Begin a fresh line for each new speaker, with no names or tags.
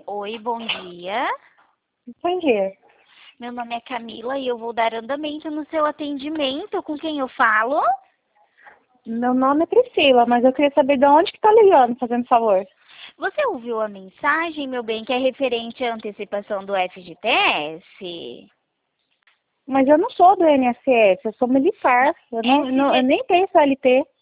Oi, bom dia.
Bom dia.
Meu nome é Camila e eu vou dar andamento no seu atendimento. Com quem eu falo?
Meu nome é Priscila, mas eu queria saber de onde que tá ligando, fazendo favor.
Você ouviu a mensagem, meu bem, que é referente à antecipação do FGTS?
Mas eu não sou do INSS, eu sou militar. Eu
FG...
nem tenho CLT.